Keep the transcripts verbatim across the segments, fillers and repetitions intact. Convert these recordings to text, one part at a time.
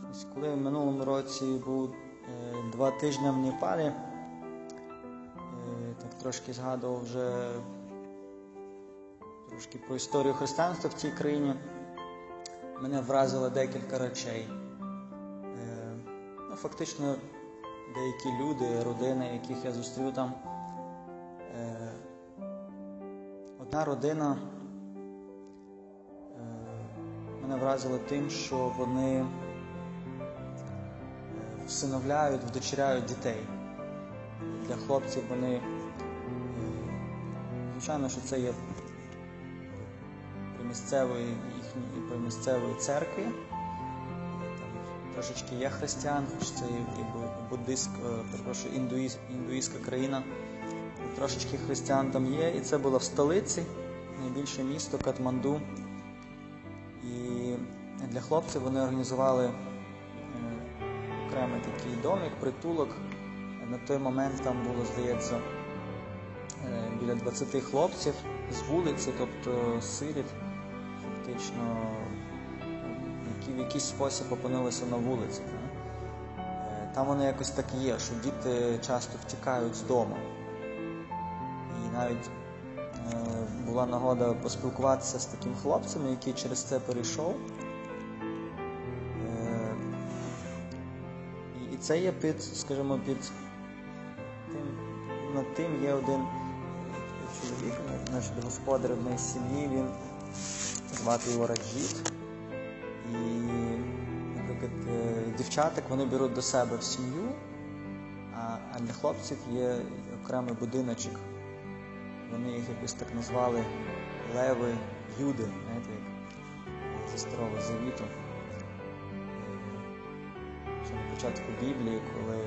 Ось коли в минулому році був е, два тижні в Непалі, е, так трошки згадував вже трошки про історію християнства в цій країні, мене вразило декілька речей. Е, ну, фактично, деякі люди, родини, яких я зустрів там. Е, одна родина е, мене вразила тим, що вони всиновляють, вдочеряють дітей. Для хлопців вони, звичайно, що це є при місцевої, їхньої, при місцевої церкві. Там трошечки є християн, хоч це і буддистська, перепрошую, індуїз, індуїзька країна. Трошечки християн там є, і це було в столиці, найбільше місто Катманду. І для хлопців вони організували окремий такий домик, притулок. На той момент там було, здається, біля двадцяти хлопців з вулиці, тобто сиріт, фактично, які в якийсь спосіб опинилися на вулиці. Там воно якось так і є, що діти часто втікають з дому. І навіть була нагода поспілкуватися з таким хлопцем, який через це перейшов. І це є під, скажімо, під тим, над тим є один чоловік, значить, господар однієї сім'ї, він звати його Раджіт. І, наприклад, дівчаток вони беруть до себе в сім'ю, а, а для хлопців є окремий будиночок. Вони їх якось так назвали леви Юди, знаєте, як зі Старого Завіту. На початку Біблії, коли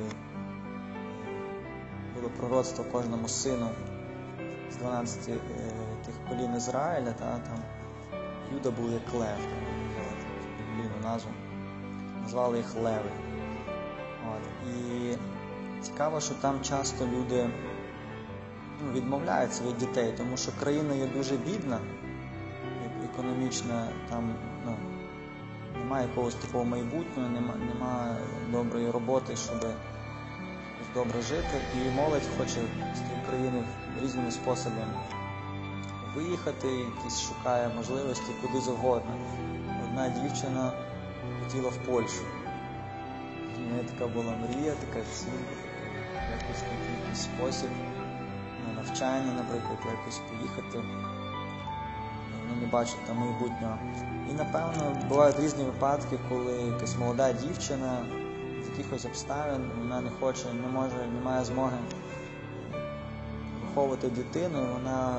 було пророцтво кожному сину з дванадцяти е, тих колін Ізраїля, та, там Юда був як лев, біблійну назву, назвали їх леви. От. І цікаво, що там часто люди ну, відмовляються від дітей, тому що країна є дуже бідна, економічна, там, ну, немає якогось такого майбутнього, немає, немає доброї роботи, щоб добре жити. І молодь хоче з тієї країни різними способами виїхати, якісь шукає можливості куди завгодно. Одна дівчина хотіла в Польщу. У неї така була мрія, така ціль, якось в якийсь спосіб, на навчання, наприклад, якось поїхати. Вони не бачать там майбутнього. І, напевно, бувають різні випадки, коли якась молода дівчина з якихось обставин, вона не хоче, не може, не має змоги виховувати дитину, і вона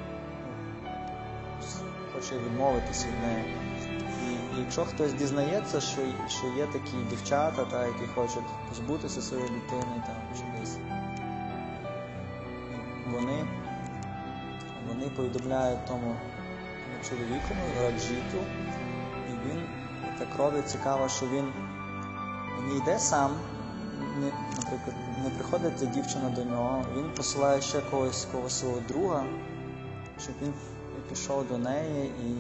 хоче відмовитися від неї. І, і якщо хтось дізнається, що, що є такі дівчата, та, які хочуть позбутися своєї дитини, там, чи десь, вони, вони повідомляють тому чоловіку, Раджіту, і він так робить, цікаво, що він не йде сам, не, наприклад, не приходить ця дівчина до нього, він посилає ще когось, когось свого друга, щоб він пішов до неї, і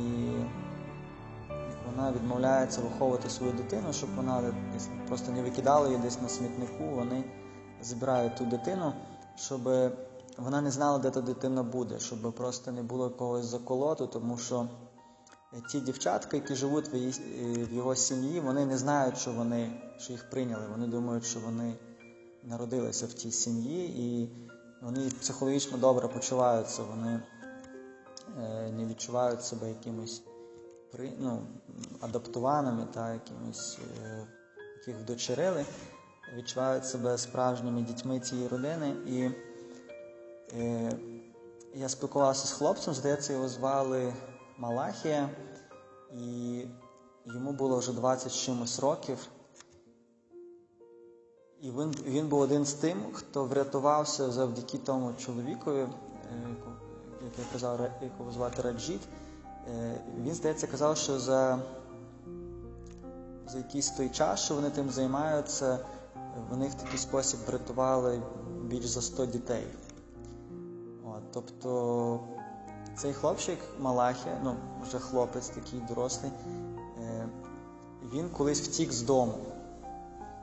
вона відмовляється виховувати свою дитину, щоб вона просто не викидала її десь на смітнику, вони збирають ту дитину, щоб вона не знала, де та дитина буде, щоб просто не було когось заколоту, тому що ті дівчатка, які живуть в, її, в його сім'ї, вони не знають, що, вони, що їх прийняли. Вони думають, що вони народилися в тій сім'ї, і вони психологічно добре почуваються, вони е, не відчувають себе якимось ну, адаптованими, та, якимось, е, яких вдочерили, відчувають себе справжніми дітьми цієї родини. І я спілкувався з хлопцем, здається, його звали Малахія, і йому було вже двадцять з чимось років. І він, він був один з тим, хто врятувався завдяки тому чоловікові, як я казав, якого звати Раджіт. Він, здається, казав, що за, за якийсь той час, що вони тим займаються, вони в такий спосіб врятували більш за сто дітей. От, тобто цей хлопчик Малахія, ну вже хлопець такий дорослий, він колись втік з дому.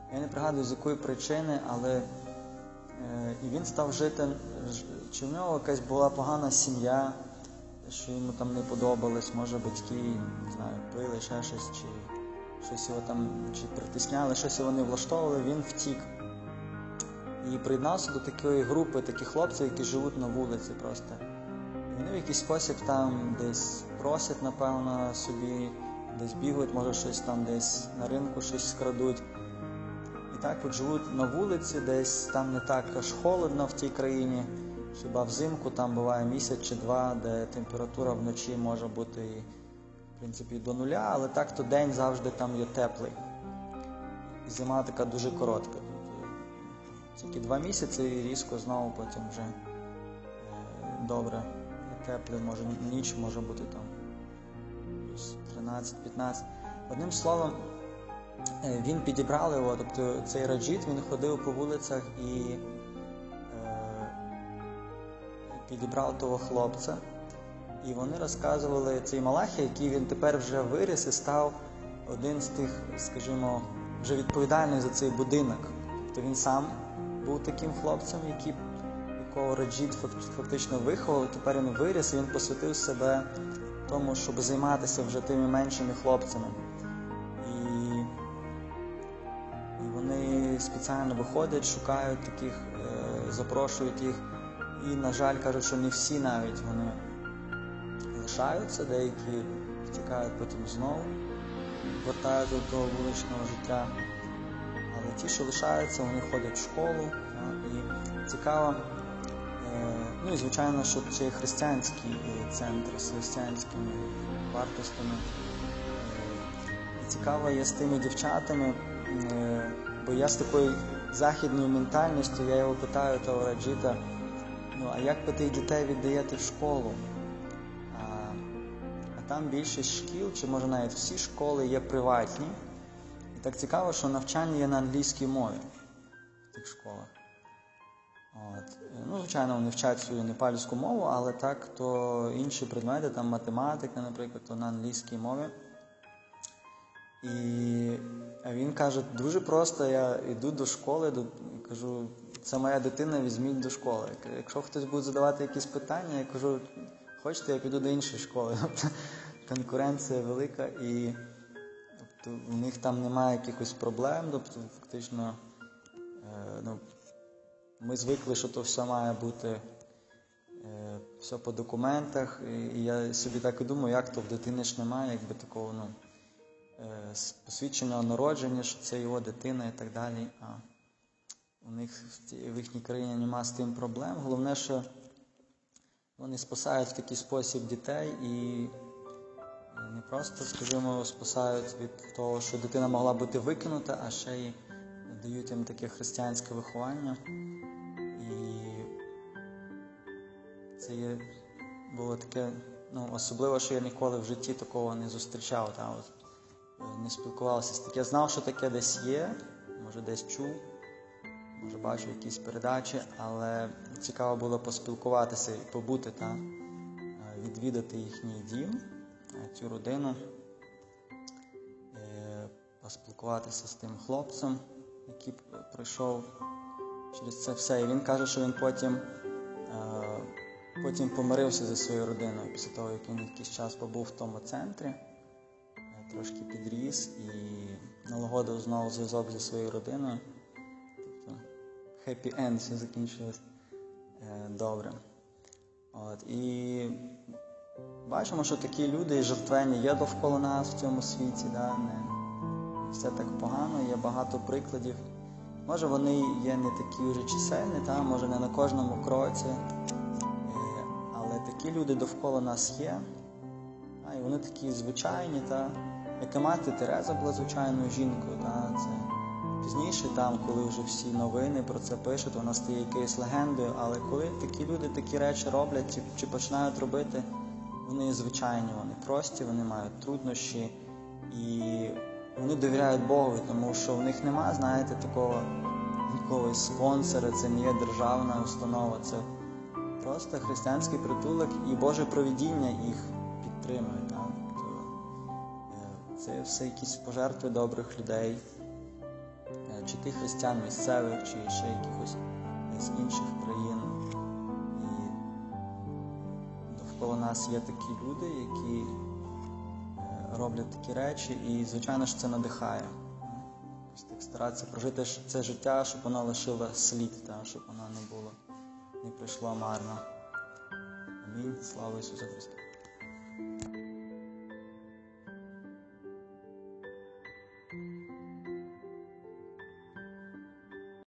Я не пригадую, з якої причини, але е, і він став жити, чи в нього якась була погана сім'я, що йому там не подобалось, може батьки, не знаю, пили, ще щось, чи щось його там, чи притисняли, щось його не влаштовували, він втік. І приєднався до такої групи, таких хлопців, які живуть на вулиці просто. І вони в якийсь спосіб там десь просять, напевно, собі, десь бігають, може щось там десь на ринку щось скрадуть. І так от живуть на вулиці, десь там не так аж холодно в тій країні. Хіба взимку там буває місяць чи два, де температура вночі може бути, в принципі, до нуля, але так то день завжди там є теплий. І зима така дуже коротка. Тільки два місяці і різко знову потім вже е, добре, теплий, може ніч може бути там плюс тринадцять-п'ятнадцять. Одним словом, е, він підібрав його, тобто цей Раджит, він ходив по вулицях і е, підібрав того хлопця. І вони розказували, цей Малахія, який він тепер вже виріс і став один з тих, скажімо, вже відповідальний за цей будинок. Тобто він сам був таким хлопцем, який, якого Раджит фактично виховав, тепер він виріс і він посвятив себе тому, щоб займатися вже тими меншими хлопцями. І, і вони спеціально виходять, шукають таких, е, запрошують їх. І, на жаль, кажуть, що не всі навіть вони лишаються, деякі втікають потім знову, вертаються до того вуличного життя. Але ті, що лишаються, вони ходять в школу. І цікаво, ну і звичайно, що це християнський центр з християнськими вартостями. І цікаво є з тими дівчатами, бо я з такою західною ментальністю, я його питаю, того Раджита, ну а як ви тих дітей віддаєте в школу? А, а там більшість шкіл, чи може навіть всі школи є приватні. І так цікаво, що навчання є на англійській мові в тих школах. От. Ну, звичайно, вони вчать свою непальську мову, але так, то інші предмети, там математика, наприклад, то на англійській мові. І він каже, дуже просто, я йду до школи, до, кажу, це моя дитина, візьміть до школи. Якщо хтось буде задавати якісь питання, я кажу, хочете, я піду до іншої школи. Конкуренція велика і тобто, у них там немає якихось проблем, тобто фактично е, ну, ми звикли, що то все має бути е, все по документах, і, і я собі так і думаю, як то в дитини ж немає, якби такого, ну, е, посвідчення народження, що це його дитина і так далі, а у них в, в їхній країні немає з тим проблем. Головне, що вони спасають в такий спосіб дітей і не просто, скажімо, спасають від того, що дитина могла бути викинута, а ще й дають їм таке християнське виховання. І це є, було таке, ну, особливо, що я ніколи в житті такого не зустрічав, та, от, не спілкувався з таким. Я знав, що таке десь є, може десь чув, може бачив якісь передачі, але цікаво було поспілкуватися і побути, та, відвідати їхній дім, цю родину, поспілкуватися з тим хлопцем, який пройшов через це все. І він каже, що він потім, потім помирився зі своєю родиною, після того, як він якийсь час побув в тому центрі, трошки підріс і налагодив знову зв'язок зі своєю родиною. Тобто, happy end, все закінчилось добре. От, і бачимо, що такі люди і жертвені є довкола нас в цьому світі, да? Не все так погано, є багато прикладів. Може вони є не такі вже чисельні, та? Може не на кожному кроці, але такі люди довкола нас є, а? І вони такі звичайні. Та? Яка мати Тереза була звичайною жінкою, та? Це пізніше, там, коли вже всі новини про це пишуть, вона стає якоюсь легендою, але коли такі люди такі речі роблять чи, чи починають робити, вони звичайні, вони прості, вони мають труднощі і вони довіряють Богові, тому що в них немає, знаєте, такого якогось спонсора, це не є державна установа, це просто християнський притулок і Боже провидіння їх підтримує. Так? Це все якісь пожертви добрих людей чи тих християн місцевих, чи ще якихось з інших країн. І довкола нас є такі люди, які роблять такі речі, і, звичайно ж, це надихає. Ось так старатися прожити це життя, щоб воно лишило слід, та, щоб воно не було, не пройшло марно. Амінь. Слава Ісусу Христу.